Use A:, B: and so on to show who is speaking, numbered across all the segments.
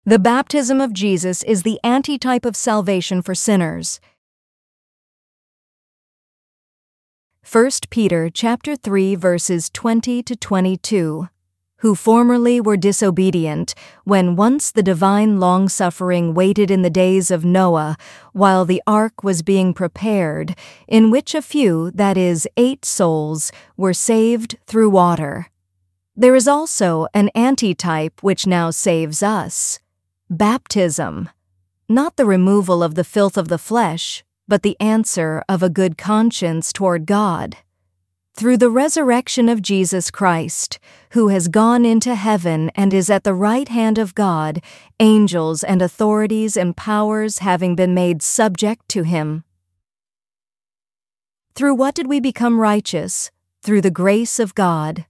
A: The baptism of Jesus is the antitype of salvation for sinners. 1 Peter chapter 3 verses 20 to 22. Who formerly were disobedient, when once the divine long-suffering waited in the days of Noah, while the ark was being prepared, in which a few, that is, 8 souls, were saved through water. There is also an antitype which now saves us: baptism. Not the removal of the filth of the flesh, but the answer of a good conscience toward God. Through the resurrection of Jesus Christ, who has gone into heaven and is at the right hand of God, angels and authorities and powers having been made subject to him. Through what did we become righteous? Through the grace of God.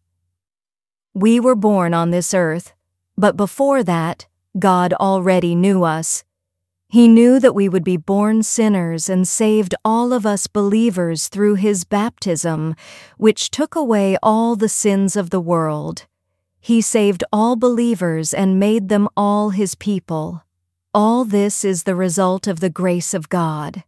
A: We were born on this earth, but before that, God already knew us. He knew that we would be born sinners and saved all of us believers through his baptism, which took away all the sins of the world. He saved all believers and made them all his people. All this is the result of the grace of God.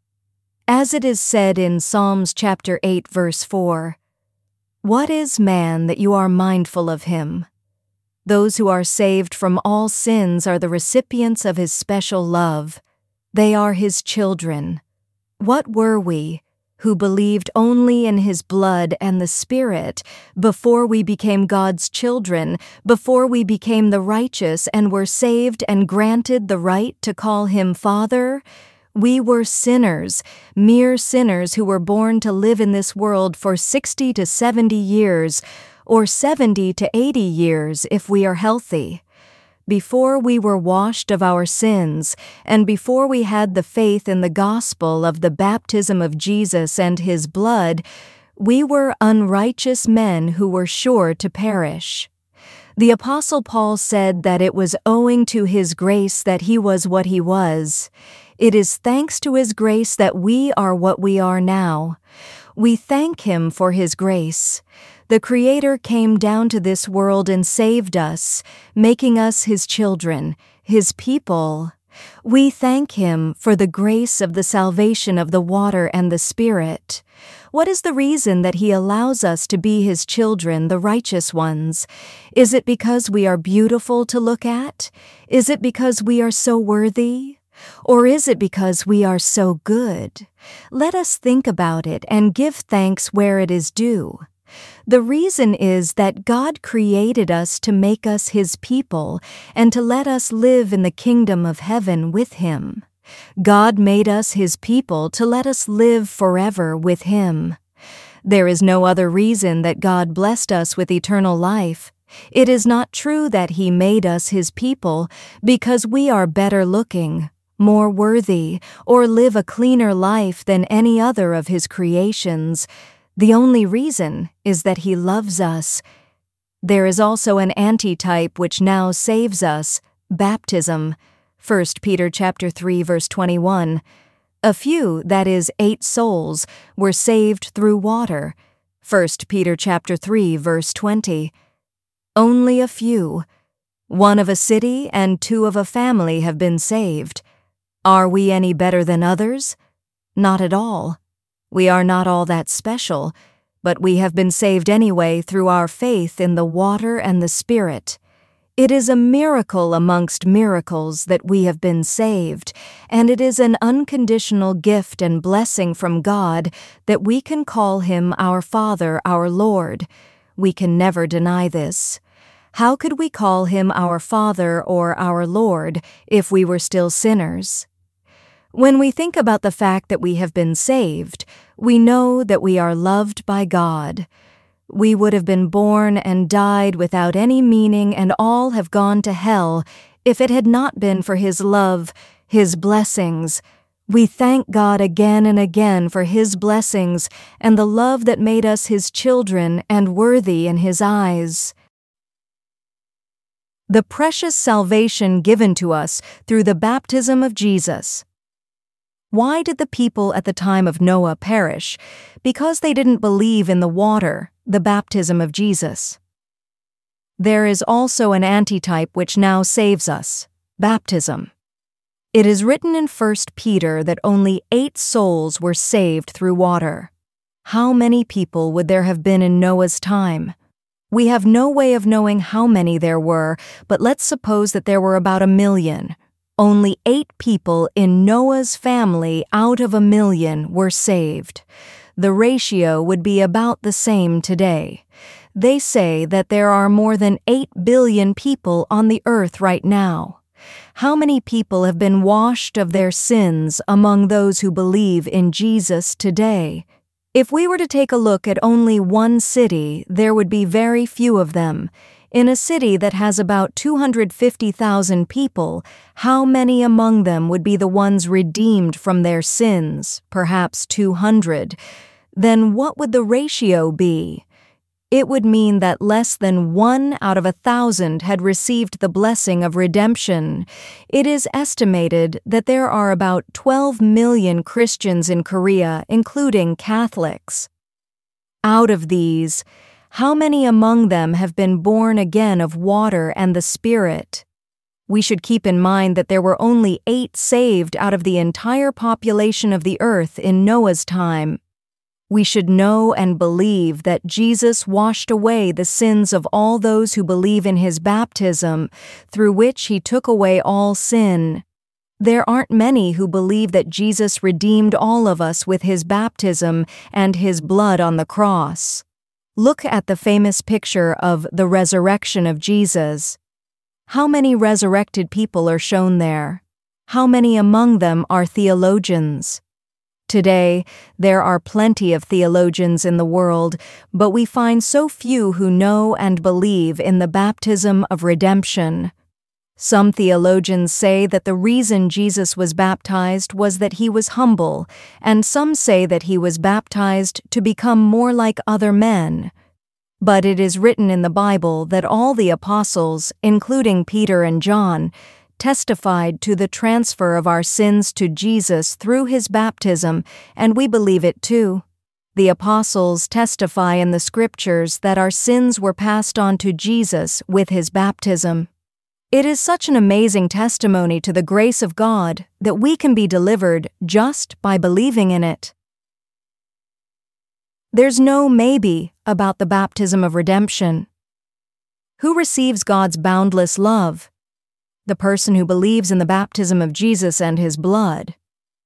A: As it is said in Psalms chapter 8 verse 4, "What is man that you are mindful of him?" Those who are saved from all sins are the recipients of his special love. They are his children. What were we, who believed only in his blood and the Spirit, before we became God's children, before we became the righteous and were saved and granted the right to call him Father? We were sinners, mere sinners who were born to live in this world for 60 to 70 years, or 70 to 80 years if we are healthy. Before we were washed of our sins, and before we had the faith in the gospel of the baptism of Jesus and his blood, we were unrighteous men who were sure to perish. The Apostle Paul said that it was owing to his grace that he was what he was. It is thanks to his grace that we are what we are now. We thank him for his grace. The Creator came down to this world and saved us, making us his children, his people. We thank him for the grace of the salvation of the water and the Spirit. What is the reason that he allows us to be his children, the righteous ones? Is it because we are beautiful to look at? Is it because we are so worthy? Or is it because we are so good? Let us think about it and give thanks where it is due. The reason is that God created us to make us his people and to let us live in the kingdom of heaven with him. God made us his people to let us live forever with him. There is no other reason that God blessed us with eternal life. It is not true that he made us his people because we are better looking, more worthy, or live a cleaner life than any other of his creations. The only reason is that he loves us. There is also an antitype which now saves us: baptism. 1 Peter chapter 3 verse 21. A few, that is, 8 souls, were saved through water. 1 Peter chapter 3 verse 20. Only a few. 1 of a city and 2 of a family have been saved. Are we any better than others? Not at all. We are not all that special, but we have been saved anyway through our faith in the water and the Spirit. It is a miracle amongst miracles that we have been saved, and it is an unconditional gift and blessing from God that we can call him our Father, our Lord. We can never deny this. How could we call him our Father or our Lord if we were still sinners? When we think about the fact that we have been saved, we know that we are loved by God. We would have been born and died without any meaning and all have gone to hell if it had not been for his love, his blessings. We thank God again and again for his blessings and the love that made us his children and worthy in his eyes. The precious salvation given to us through the baptism of Jesus. Why did the people at the time of Noah perish? Because they didn't believe in the water, the baptism of Jesus. There is also an antitype which now saves us: Baptism. It is written in 1 Peter that only 8 souls were saved through water. How many people would there have been in Noah's time? We have no way of knowing how many there were, but let's suppose that there were about 1 million. Only 8 people in Noah's family out of 1 million were saved. The ratio would be about the same today. They say that there are more than 8 billion people on the earth right now. How many people have been washed of their sins among those who believe in Jesus today? If we were to take a look at only one city, there would be very few of them. In a city that has about 250,000 people, how many among them would be the ones redeemed from their sins? Perhaps 200. Then what would the ratio be? It would mean that less than 1 out of 1,000 had received the blessing of redemption. It is estimated that there are about 12 million Christians in Korea, including Catholics. Out of these, how many among them have been born again of water and the Spirit? We should keep in mind that there were only 8 saved out of the entire population of the earth in Noah's time. We should know and believe that Jesus washed away the sins of all those who believe in his baptism, through which he took away all sin. There aren't many who believe that Jesus redeemed all of us with his baptism and his blood on the cross. Look at the famous picture of the resurrection of Jesus. How many resurrected people are shown there? How many among them are theologians? Today, there are plenty of theologians in the world, but we find so few who know and believe in the baptism of redemption. Some theologians say that the reason Jesus was baptized was that he was humble, and some say that he was baptized to become more like other men. But it is written in the Bible that all the apostles, including Peter and John, testified to the transfer of our sins to Jesus through his baptism, and we believe it too. The apostles testify in the scriptures that our sins were passed on to Jesus with his baptism. It is such an amazing testimony to the grace of God that we can be delivered just by believing in it. There's no maybe about the baptism of redemption. Who receives God's boundless love? The person who believes in the baptism of Jesus and his blood.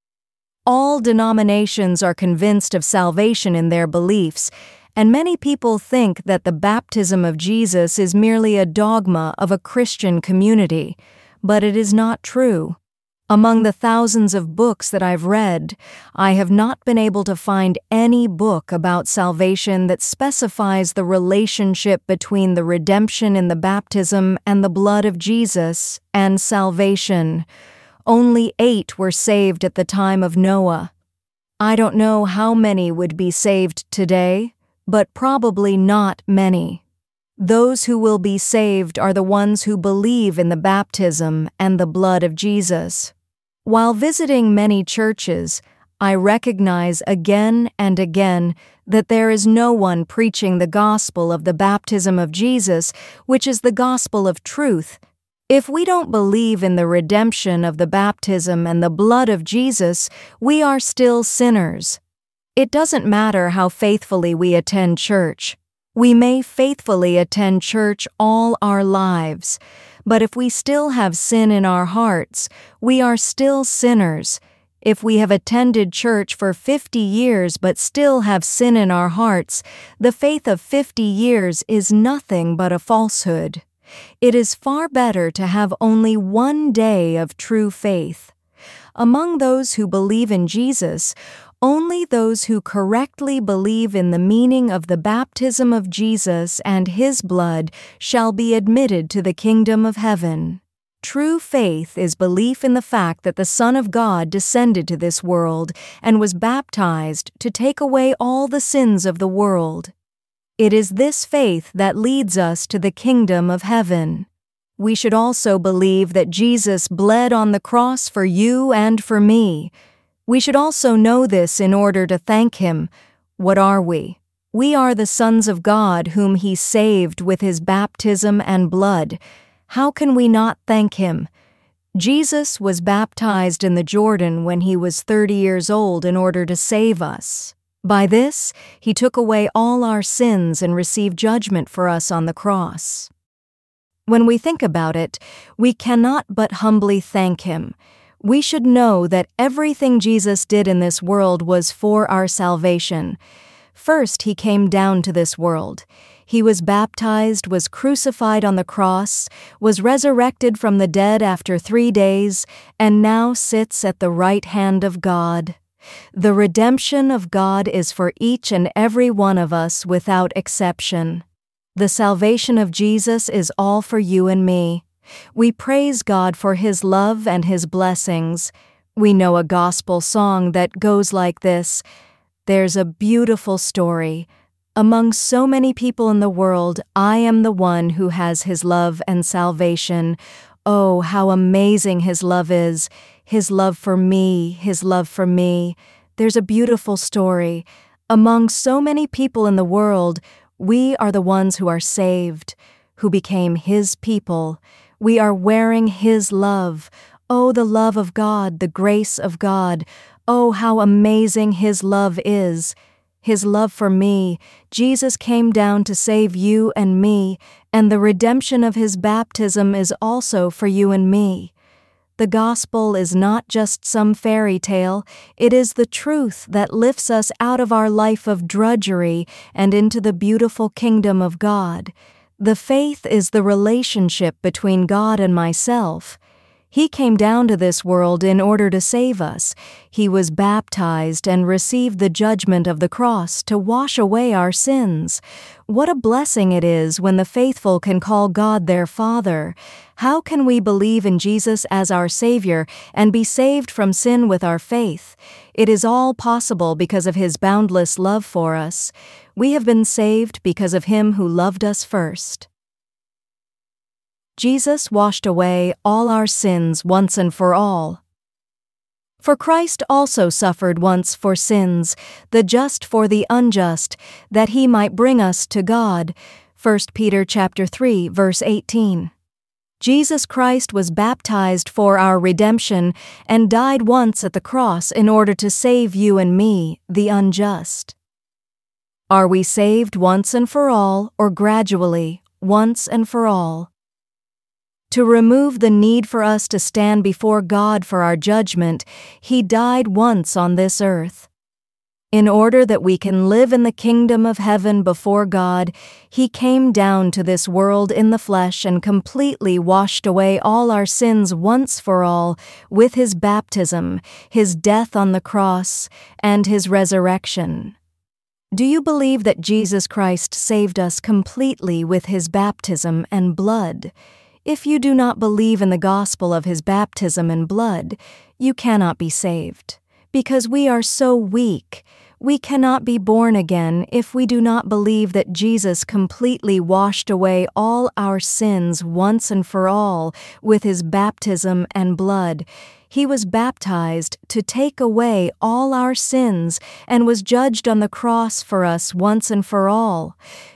A: All denominations are convinced of salvation in their beliefs, and many people think that the baptism of Jesus is merely a dogma of a Christian community, but it is not true. Among the thousands of books that I've read, I have not been able to find any book about salvation that specifies the relationship between the redemption in the baptism and the blood of Jesus and salvation. Only 8 were saved at the time of Noah. I don't know how many would be saved today, but probably not many. Those who will be saved are the ones who believe in the baptism and the blood of Jesus. While visiting many churches, I recognize again and again that there is no one preaching the gospel of the baptism of Jesus, which is the gospel of truth. If we don't believe in the redemption of the baptism and the blood of Jesus, we are still sinners. It doesn't matter how faithfully we attend church. We may faithfully attend church all our lives, but if we still have sin in our hearts, we are still sinners. If we have attended church for 50 years but still have sin in our hearts, the faith of 50 years is nothing but a falsehood. It is far better to have only one day of true faith. Among those who believe in Jesus, only those who correctly believe in the meaning of the baptism of Jesus and his blood shall be admitted to the kingdom of heaven. True faith is belief in the fact that the Son of God descended to this world and was baptized to take away all the sins of the world. It is this faith that leads us to the kingdom of heaven. We should also believe that Jesus bled on the cross for you and for me. We should also know this in order to thank him. What are we? We are the sons of God whom he saved with his baptism and blood. How can we not thank him? Jesus was baptized in the Jordan when he was 30 years old in order to save us. By this, he took away all our sins and received judgment for us on the cross. When we think about it, we cannot but humbly thank him. We should know that everything Jesus did in this world was for our salvation. First, he came down to this world. He was baptized, was crucified on the cross, was resurrected from the dead after 3 days, and now sits at the right hand of God. The redemption of God is for each and every one of us without exception. The salvation of Jesus is all for you and me. We praise God for his love and his blessings. We know a gospel song that goes like this: "There's a beautiful story. Among so many people in the world, I am the one who has his love and salvation. Oh, how amazing his love is. His love for me, his love for me. There's a beautiful story. Among so many people in the world, we are the ones who are saved, who became his people. We are wearing his love. Oh, the love of God, the grace of God. Oh, how amazing his love is. His love for me. Jesus came down to save you and me, and the redemption of his baptism is also for you and me. The gospel is not just some fairy tale, it is the truth that lifts us out of our life of drudgery and into the beautiful kingdom of God. The faith is the relationship between God and myself. He came down to this world in order to save us. He was baptized and received the judgment of the cross to wash away our sins. What a blessing it is when the faithful can call God their Father. How can we believe in Jesus as our Savior and be saved from sin with our faith? It is all possible because of his boundless love for us. We have been saved because of him who loved us first. Jesus washed away all our sins once and for all. For Christ also suffered once for sins, the just for the unjust, that he might bring us to God. 1 Peter chapter 3, verse 18. Jesus Christ was baptized for our redemption and died once at the cross in order to save you and me, the unjust. Are we saved once and for all, or gradually, once and for all? To remove the need for us to stand before God for our judgment, he died once on this earth. In order that we can live in the kingdom of heaven before God, he came down to this world in the flesh and completely washed away all our sins once for all with his baptism, his death on the cross, and his resurrection. Do you believe that Jesus Christ saved us completely with his baptism and blood? If you do not believe in the gospel of his baptism and blood, you cannot be saved. Because we are so weak, we cannot be born again if we do not believe that Jesus completely washed away all our sins once and for all with his baptism and blood. He was baptized to take away all our sins and was judged on the cross for us once and for all.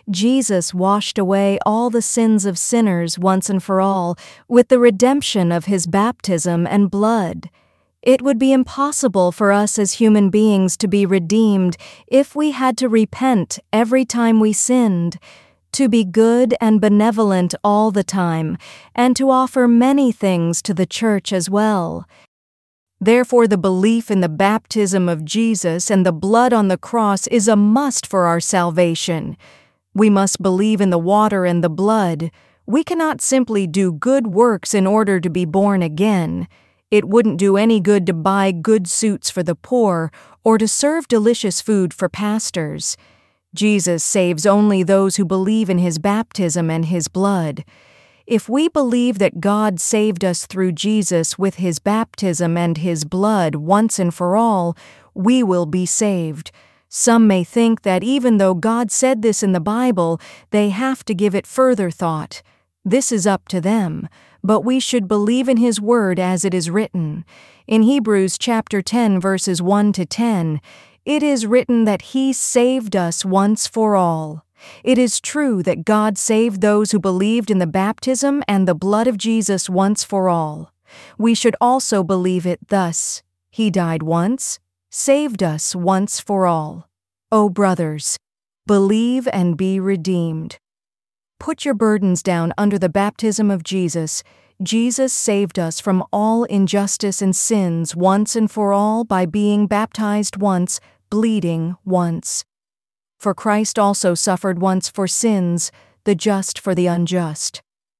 A: Jesus washed away all the sins of sinners once and for all with the redemption of his baptism and blood. It would be impossible for us as human beings to be redeemed if we had to repent every time we sinned, to be good and benevolent all the time, and to offer many things to the church as well. Therefore, the belief in the baptism of Jesus and the blood on the cross is a must for our salvation. We must believe in the water and the blood. We cannot simply do good works in order to be born again. It wouldn't do any good to buy good suits for the poor or to serve delicious food for pastors. Jesus saves only those who believe in his baptism and his blood. If we believe that God saved us through Jesus with his baptism and his blood once and for all, we will be saved. Some may think that even though God said this in the Bible, they have to give it further thought. This is up to them, but we should believe in his word as it is written. In Hebrews chapter 10, verses 1 to 10, it is written that he saved us once for all. It is true that God saved those who believed in the baptism and the blood of Jesus once for all. we should also believe it thus: He died once, saved us once for all. O brothers, believe and be redeemed. Put your burdens down under the baptism of Jesus. Jesus saved us from all injustice and sins once and for all by being baptized once, bleeding once. For Christ also suffered once for sins, the just for the unjust.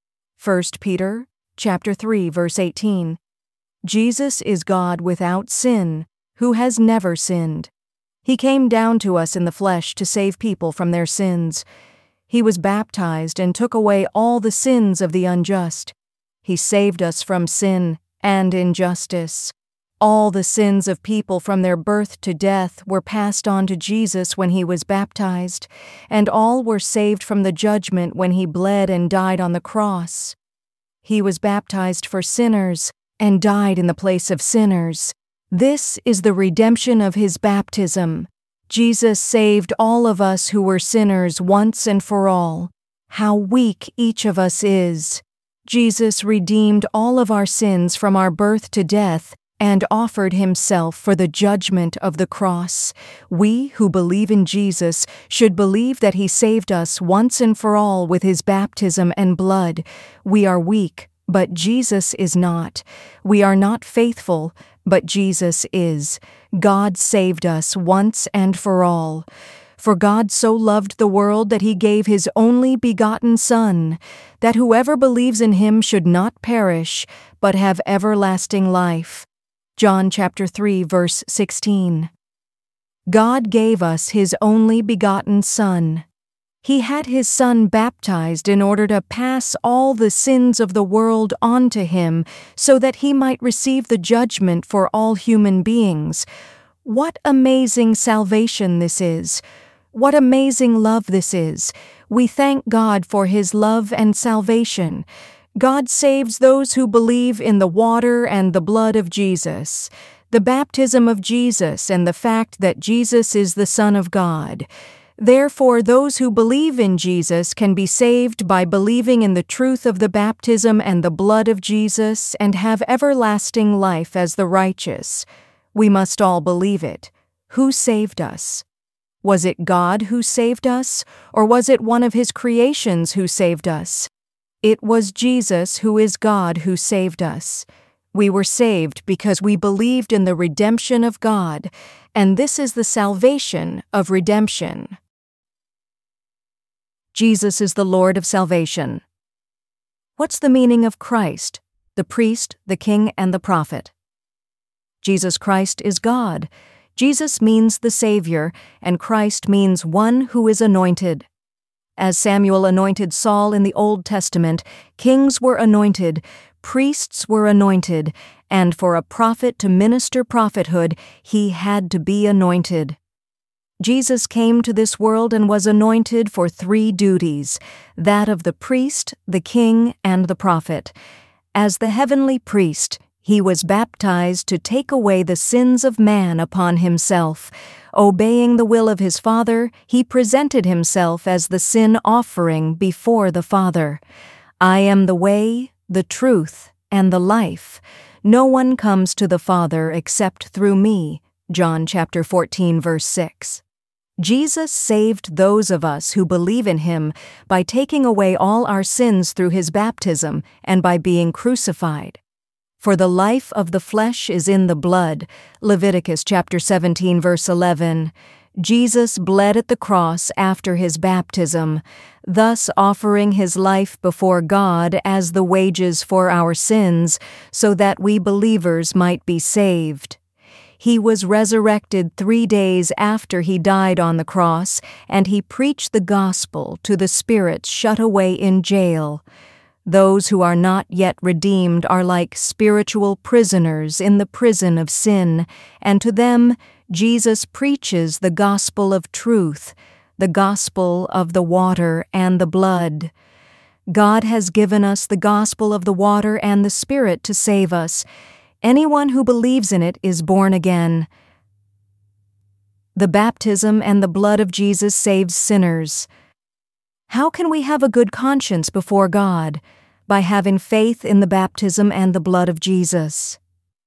A: 1 Peter chapter 3, verse 18. Jesus is God without sin, who has never sinned. He came down to us in the flesh to save people from their sins. He was baptized and took away all the sins of the unjust. He saved us from sin and injustice. All the sins of people from their birth to death were passed on to Jesus when he was baptized, and all were saved from the judgment when he bled and died on the cross. He was baptized for sinners and died in the place of sinners. This is the redemption of his baptism. Jesus saved all of us who were sinners once and for all. How weak each of us is! Jesus redeemed all of our sins from our birth to death and offered himself for the judgment of the cross. We who believe in Jesus should believe that he saved us once and for all with his baptism and blood. We are weak, but Jesus is not. We are not faithful, but Jesus is. God saved us once and for all. For God so loved the world that he gave his only begotten Son, that whoever believes in him should not perish, but have everlasting life. John chapter 3, verse 16. God gave us his only begotten Son. He had his Son baptized in order to pass all the sins of the world on to him so that he might receive the judgment for all human beings. What amazing salvation this is! What amazing love this is! We thank God for his love and salvation. God saves those who believe in the water and the blood of Jesus, the baptism of Jesus, and the fact that Jesus is the Son of God. Therefore, those who believe in Jesus can be saved by believing in the truth of the baptism and the blood of Jesus and have everlasting life as the righteous. We must all believe it. Who saved us? Was it God who saved us, or was it one of his creations who saved us? It was Jesus, who is God, who saved us. We were saved because we believed in the redemption of God, and this is the salvation of redemption. Jesus is the Lord of salvation. What's the meaning of Christ, the priest, the king, and the prophet? Jesus Christ is God. Jesus means the Savior, and Christ means one who is anointed. As Samuel anointed Saul in the Old Testament, kings were anointed, priests were anointed, and for a prophet to minister prophethood, he had to be anointed. Jesus came to this world and was anointed for 3 duties, that of the priest, the king, and the prophet. As the heavenly priest, he was baptized to take away the sins of man upon himself. Obeying the will of his Father, he presented himself as the sin offering before the Father. I am the way, the truth, and the life. No one comes to the Father except through me. John chapter 14, verse 6. Jesus saved those of us who believe in him by taking away all our sins through his baptism and by being crucified. For the life of the flesh is in the blood. Leviticus chapter 17, verse 11. Jesus bled at the cross after his baptism, thus offering his life before God as the wages for our sins, so that we believers might be saved. He was resurrected 3 days after he died on the cross, and he preached the gospel to the spirits shut away in jail. Those who are not yet redeemed are like spiritual prisoners in the prison of sin, and to them Jesus preaches the gospel of truth, the gospel of the water and the blood. God has given us the gospel of the water and the Spirit to save us. Anyone who believes in it is born again. The baptism and the blood of Jesus saves sinners. How can we have a good conscience before God? by having faith in the baptism and the blood of Jesus.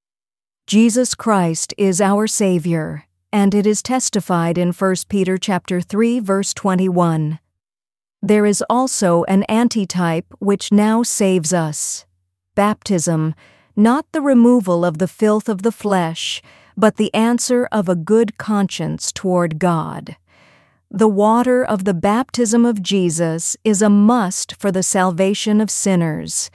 A: Jesus Christ is our Savior, and it is testified in 1 Peter chapter 3, verse 21. There is also an antitype which now saves us. Baptism, not the removal of the filth of the flesh, but the answer of a good conscience toward God. The water of the baptism of Jesus is a must for the salvation of sinners.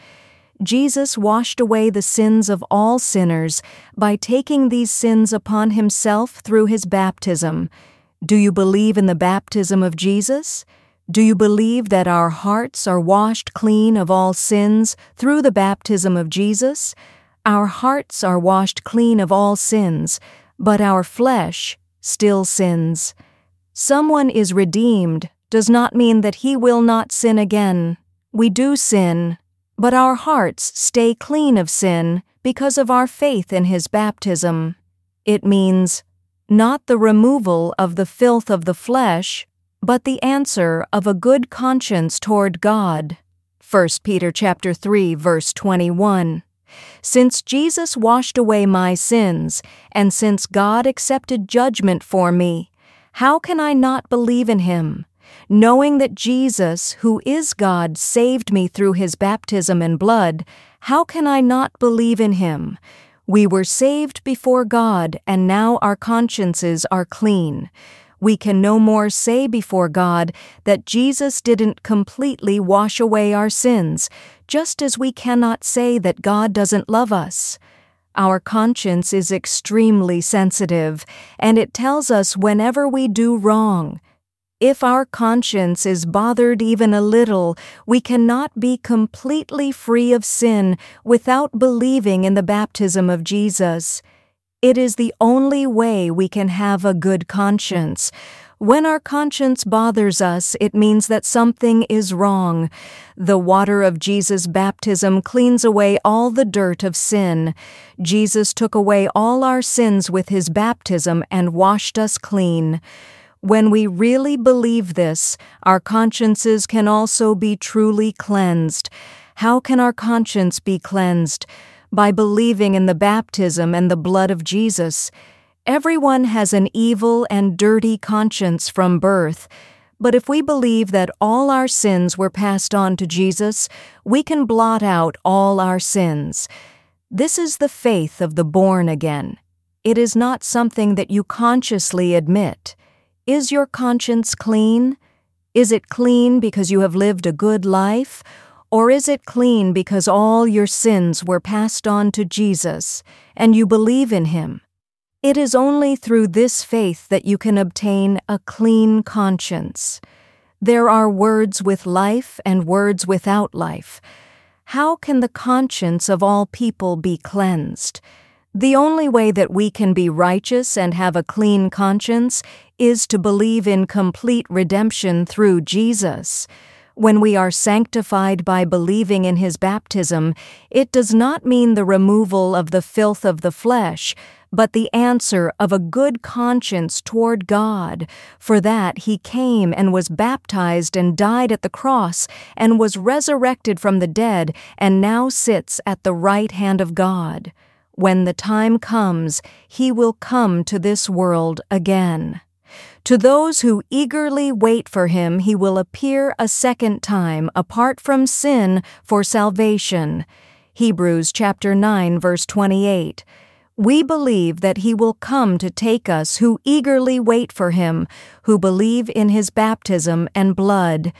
A: Jesus washed away the sins of all sinners by taking these sins upon himself through his baptism. Do you believe in the baptism of Jesus? Do you believe that our hearts are washed clean of all sins through the baptism of Jesus? Our hearts are washed clean of all sins, but our flesh still sins. Someone is redeemed does not mean that he will not sin again. We do sin, but our hearts stay clean of sin because of our faith in his baptism. It means not the removal of the filth of the flesh, but the answer of a good conscience toward God. 1 Peter chapter 3, verse 21. Since Jesus washed away my sins, and since God accepted judgment for me, how can I not believe in him? Knowing that Jesus, who is God, saved me through his baptism and blood, how can I not believe in him? We were saved before God, and now our consciences are clean. We can no more say before God that Jesus didn't completely wash away our sins, just as we cannot say that God doesn't love us. Our conscience is extremely sensitive, and it tells us whenever we do wrong. If our conscience is bothered even a little, we cannot be completely free of sin without believing in the baptism of Jesus. It is the only way we can have a good conscience. When our conscience bothers us, it means that something is wrong. The water of Jesus' baptism cleans away all the dirt of sin. Jesus took away all our sins with his baptism and washed us clean. When we really believe this, our consciences can also be truly cleansed. How can our conscience be cleansed? By believing in the baptism and the blood of Jesus. Everyone has an evil and dirty conscience from birth, but if we believe that all our sins were passed on to Jesus, we can blot out all our sins. This is the faith of the born again. It is not something that you consciously admit. Is your conscience clean? Is it clean because you have lived a good life? Or is it clean because all your sins were passed on to Jesus and you believe in him? It is only through this faith that you can obtain a clean conscience. There are words with life and words without life. How can the conscience of all people be cleansed? The only way that we can be righteous and have a clean conscience is to believe in complete redemption through Jesus. When we are sanctified by believing in his baptism, it does not mean the removal of the filth of the flesh, but the answer of a good conscience toward God. For that he came and was baptized and died at the cross and was resurrected from the dead and now sits at the right hand of God. When the time comes, he will come to this world again. To those who eagerly wait for him, he will appear a second time apart from sin for salvation. Hebrews chapter 9, verse 28. We believe that he will come to take us who eagerly wait for him, who believe in his baptism and blood.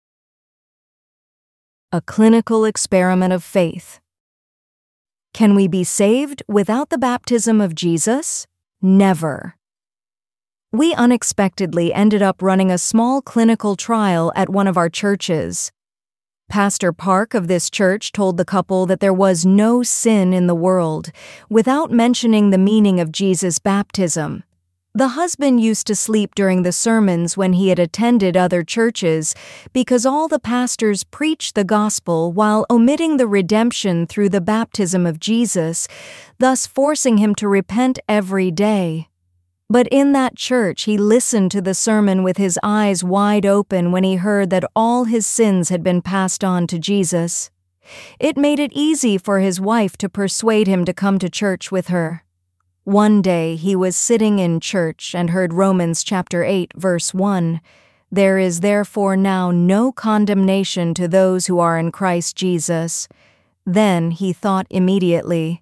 A: A clinical experiment of faith. Can we be saved without the baptism of Jesus? Never. We unexpectedly ended up running a small clinical trial at one of our churches. Pastor Park of this church told the couple that there was no sin in the world, without mentioning the meaning of Jesus' baptism. The husband used to sleep during the sermons when he had attended other churches because all the pastors preached the gospel while omitting the redemption through the baptism of Jesus, thus forcing him to repent every day. But in that church, he listened to the sermon with his eyes wide open when he heard that all his sins had been passed on to Jesus. It made it easy for his wife to persuade him to come to church with her. One day he was sitting in church and heard Romans chapter 8, verse 1. There is therefore now no condemnation to those who are in Christ Jesus. Then he thought immediately,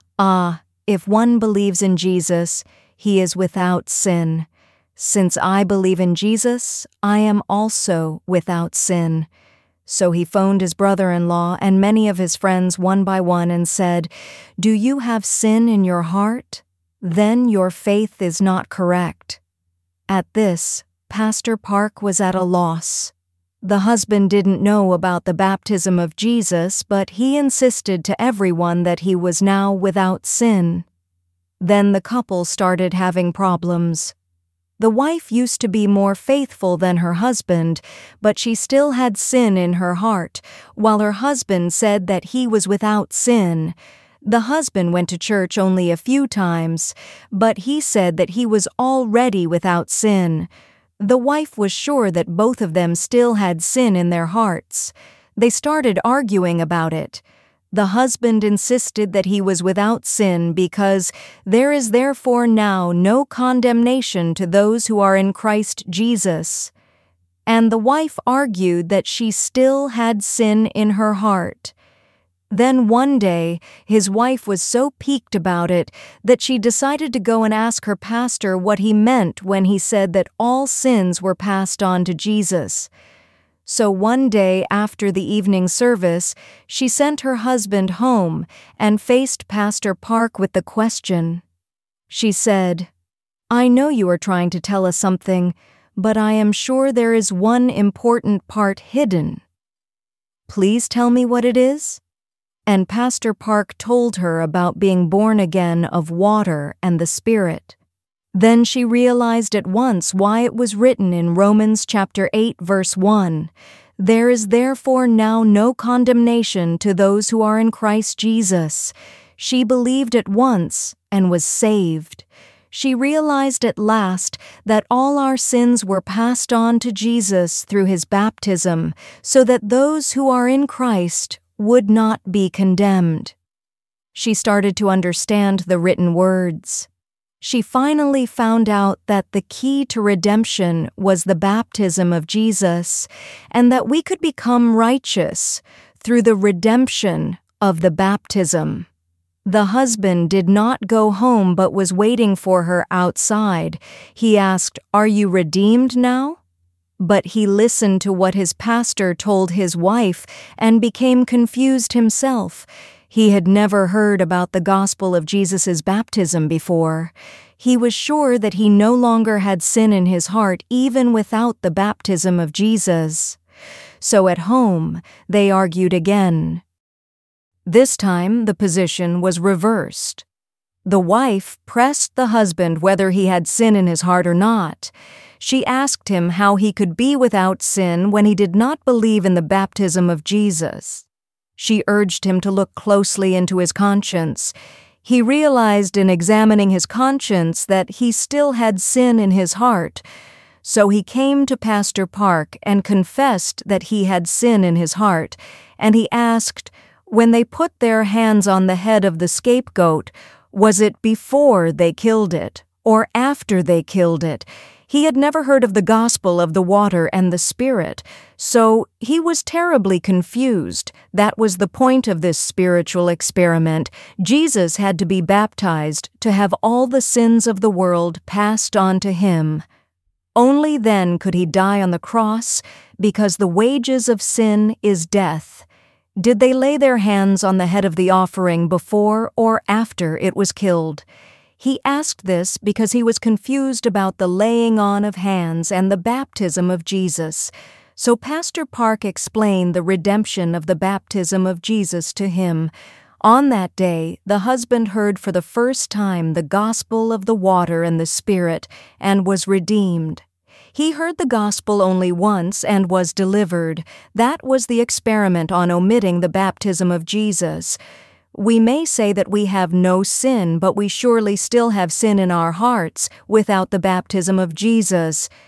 A: if one believes in Jesus, he is without sin. Since I believe in Jesus, I am also without sin. So he phoned his brother-in-law and many of his friends one by one and said, Do you have sin in your heart? Then your faith is not correct. At this, Pastor Park was at a loss. The husband didn't know about the baptism of Jesus, but he insisted to everyone that he was now without sin. Then the couple started having problems. The wife used to be more faithful than her husband, but she still had sin in her heart, while her husband said that he was without sin. The husband went to church only a few times, but he said that he was already without sin. The wife was sure that both of them still had sin in their hearts. They started arguing about it. The husband insisted that he was without sin because there is therefore now no condemnation to those who are in Christ Jesus. And the wife argued that she still had sin in her heart. Then one day, his wife was so piqued about it that she decided to go and ask her pastor what he meant when he said that all sins were passed on to Jesus. So one day after the evening service, she sent her husband home and faced Pastor Park with the question. She said, I know you are trying to tell us something, but I am sure there is one important part hidden. Please tell me what it is? And Pastor Park told her about being born again of water and the Spirit. Then she realized at once why it was written in Romans chapter 8, verse 1, There is therefore now no condemnation to those who are in Christ Jesus. She believed at once and was saved. She realized at last that all our sins were passed on to Jesus through his baptism, so that those who are in Christ would not be condemned. She started to understand the written words. She finally found out that the key to redemption was the baptism of Jesus, and that we could become righteous through the redemption of the baptism. The husband did not go home but was waiting for her outside. He asked, Are you redeemed now? But he listened to what his pastor told his wife and became confused himself. He had never heard about the gospel of Jesus' baptism before. He was sure that he no longer had sin in his heart even without the baptism of Jesus. So at home, they argued again. This time, the position was reversed. The wife pressed the husband whether he had sin in his heart or not. She asked him how he could be without sin when he did not believe in the baptism of Jesus. She urged him to look closely into his conscience. He realized in examining his conscience that he still had sin in his heart. So he came to Pastor Park and confessed that he had sin in his heart, and he asked, when they put their hands on the head of the scapegoat, was it before they killed it or after they killed it? He had never heard of the gospel of the water and the Spirit, so he was terribly confused. That was the point of this spiritual experiment. Jesus had to be baptized to have all the sins of the world passed on to him. Only then could he die on the cross, because the wages of sin is death. Did they lay their hands on the head of the offering before or after it was killed? He asked this because he was confused about the laying on of hands and the baptism of Jesus. So Pastor Park explained the redemption of the baptism of Jesus to him. On that day, the husband heard for the first time the gospel of the water and the Spirit and was redeemed. He heard the gospel only once and was delivered. That was the experiment on omitting the baptism of Jesus. We may say that we have no sin, but we surely still have sin in our hearts without the baptism of Jesus.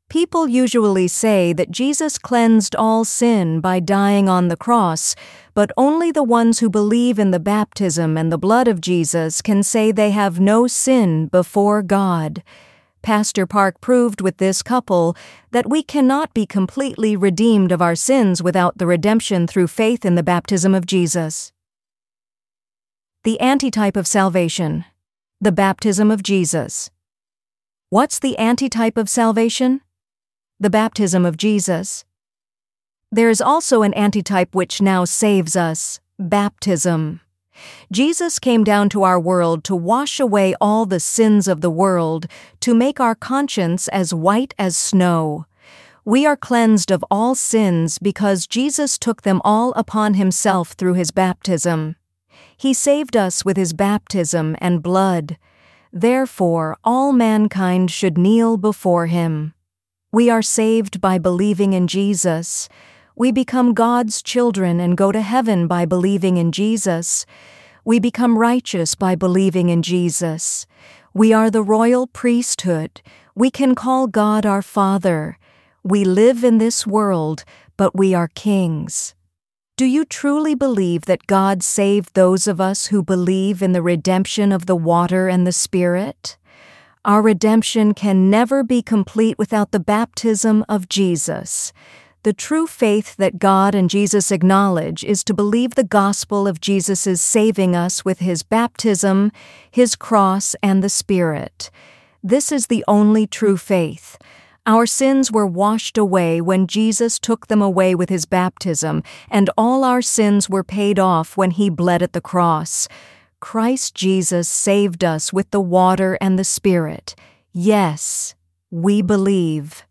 A: People usually say that Jesus cleansed all sin by dying on the cross, but only the ones who believe in the baptism and the blood of Jesus can say they have no sin before God. Pastor Park proved with this couple that we cannot be completely redeemed of our sins without the redemption through faith in the baptism of Jesus. The antitype of salvation, the baptism of Jesus. What's the antitype of salvation? The baptism of Jesus. There is also an antitype which now saves us, baptism. Jesus came down to our world to wash away all the sins of the world, to make our conscience as white as snow. We are cleansed of all sins because Jesus took them all upon himself through his baptism. He saved us with his baptism and blood. Therefore, all mankind should kneel before him. We are saved by believing in Jesus. We become God's children and go to heaven by believing in Jesus. We become righteous by believing in Jesus. We are the royal priesthood. We can call God our Father. We live in this world, but we are kings. Do you truly believe that God saved those of us who believe in the redemption of the water and the Spirit? Our redemption can never be complete without the baptism of Jesus. The true faith that God and Jesus acknowledge is to believe the gospel of Jesus' saving us with his baptism, his cross, and the Spirit. This is the only true faith. Our sins were washed away when Jesus took them away with his baptism, and all our sins were paid off when he bled at the cross. Christ Jesus saved us with the water and the Spirit. Yes, we believe.